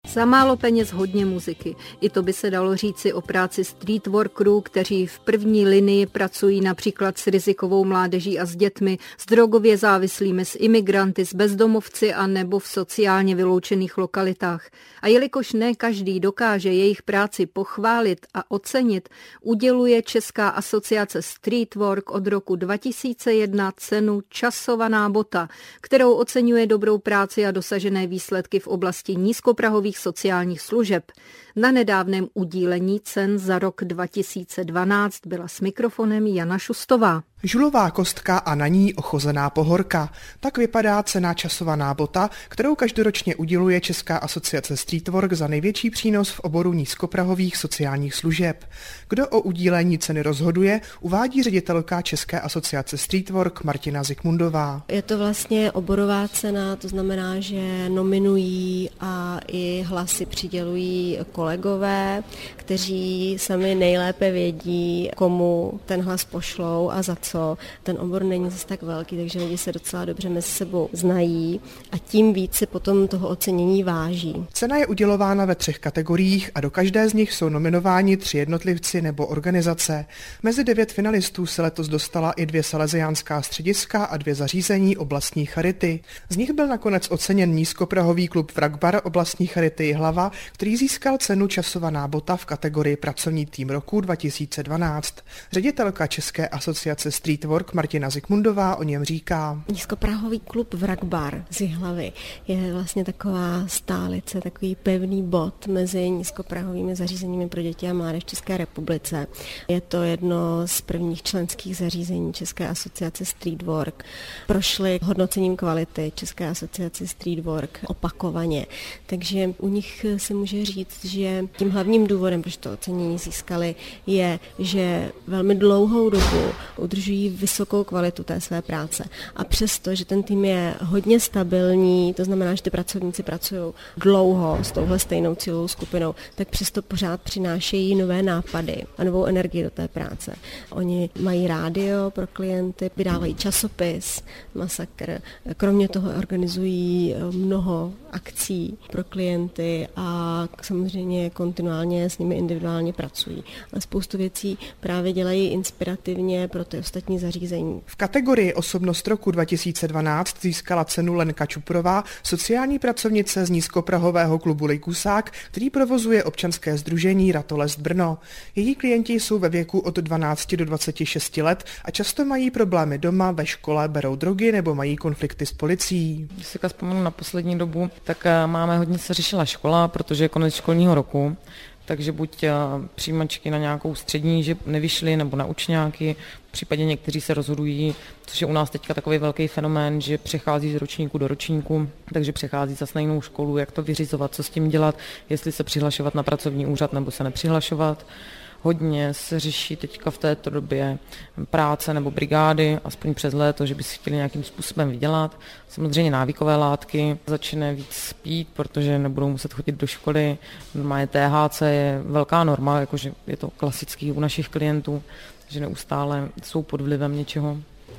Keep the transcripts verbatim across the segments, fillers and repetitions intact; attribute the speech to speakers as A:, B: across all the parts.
A: Za málo peněz hodně muziky. I to by se dalo říci o práci street workerů, kteří v první linii pracují například s rizikovou mládeží a s dětmi, s drogově závislými, s imigranty, s bezdomovci a nebo v sociálně vyloučených lokalitách. A jelikož ne každý dokáže jejich práci pochválit a ocenit, uděluje Česká asociace Street Work od roku dva tisíce jedna cenu Časovaná bota, kterou oceňuje dobrou práci a dosažené výsledky v oblasti nízkoprahových sociálních služeb. Na nedávném udílení cen za rok dva tisíce dvanáct byla s mikrofonem Jana Šustová.
B: Žulová kostka a na ní ochozená pohorka. Tak vypadá cena Časovaná bota, kterou každoročně uděluje Česká asociace Street Work za největší přínos v oboru nízkoprahových sociálních služeb. Kdo o udílení ceny rozhoduje, uvádí ředitelka České asociace Street Work Martina Zikmundová.
C: Je to vlastně oborová cena, to znamená, že nominují a i hlasy přidělují kolegové, kteří sami nejlépe vědí, komu ten hlas pošlou a za co. Ten obor není zase tak velký, takže lidi se docela dobře mezi sebou znají a tím více potom toho ocenění váží.
B: Cena je udělována ve třech kategoriích a do každé z nich jsou nominováni tři jednotlivci nebo organizace. Mezi devět finalistů se letos dostala i dvě salesiánská střediska a dvě zařízení oblastní charity. Z nich byl nakonec oceněn nízkoprahový klub Wragbar oblastní charity Jihlava, který získal cenu Časovaná bota v kategorii Pracovní tým roku dva tisíce dvanáct. Ředitelka České asociace Street Work Martina Zikmundová o něm říká.
C: Nízkoprahový klub Wragbar z Jihlavy je vlastně taková stálice, takový pevný bod mezi nízkoprahovými zařízeními pro děti a mládež v České republice. Je to jedno z prvních členských zařízení České asociace Street Work. Prošli hodnocením kvality České asociace Street Work opakovaně, takže u nich se může říct, že tím hlavním důvodem, proč to ocenění získali, je, že velmi dlouhou dobu udržují vysokou kvalitu té své práce. A přesto, že ten tým je hodně stabilní, to znamená, že ty pracovníci pracují dlouho s touhle stejnou cílovou skupinou, tak přesto pořád přinášejí nové nápady a novou energii do té práce. Oni mají rádio pro klienty, vydávají časopis, Masakr. Kromě toho organizují mnoho akcí pro klienty a samozřejmě kontinuálně s nimi individuálně pracují. Ale spoustu věcí právě dělají inspirativně pro ty ostatní zařízení.
B: V kategorii Osobnost roku dva tisíce dvanáct získala cenu Lenka Čuprová, sociální pracovnice z nízkoprahového klubu Lejkusák, který provozuje občanské sdružení Ratolest Brno. Její klienti jsou ve věku od dvanácti do dvaceti šesti let a často mají problémy doma, ve škole, berou drogy nebo mají konflikty s policií.
D: Když si vzpomenu na poslední dobu, tak máme hodně se řešila škola, protože je konec školního roku. Takže buď přijímačky na nějakou střední, že nevyšly, nebo na učňáky, v případě někteří se rozhodují, což je u nás teďka takový velký fenomén, že přechází z ročníku do ročníku, takže přechází zase na jinou školu, jak to vyřizovat, co s tím dělat, jestli se přihlašovat na pracovní úřad nebo se nepřihlašovat. Hodně se řeší teďka v této době práce nebo brigády, aspoň přes léto, že by si chtěli nějakým způsobem vydělat. Samozřejmě návykové látky, začne víc pít, protože nebudou muset chodit do školy. Normálně T H C je velká norma, jakože je to klasický u našich klientů, že neustále jsou pod vlivem něčeho.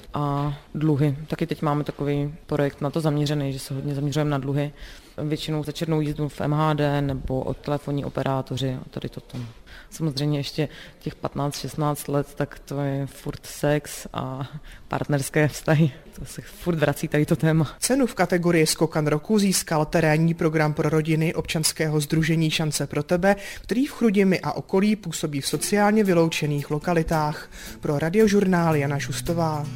D: A dluhy. Taky teď máme takový projekt na to zaměřený, že se hodně zaměřujeme na dluhy. Většinou za černou jízdu v M H D nebo od telefonní operátoři a tady toto. Samozřejmě ještě těch patnáct šestnáct let, tak to je furt sex a partnerské vztahy. To se furt vrací tady to téma.
B: Cenu v kategorii Skokan roku získal terénní program pro rodiny občanského sdružení Šance pro tebe, který v Chrudimi a okolí působí v sociálně vyloučených lokalitách. Pro Radiožurnál Jana Šustová.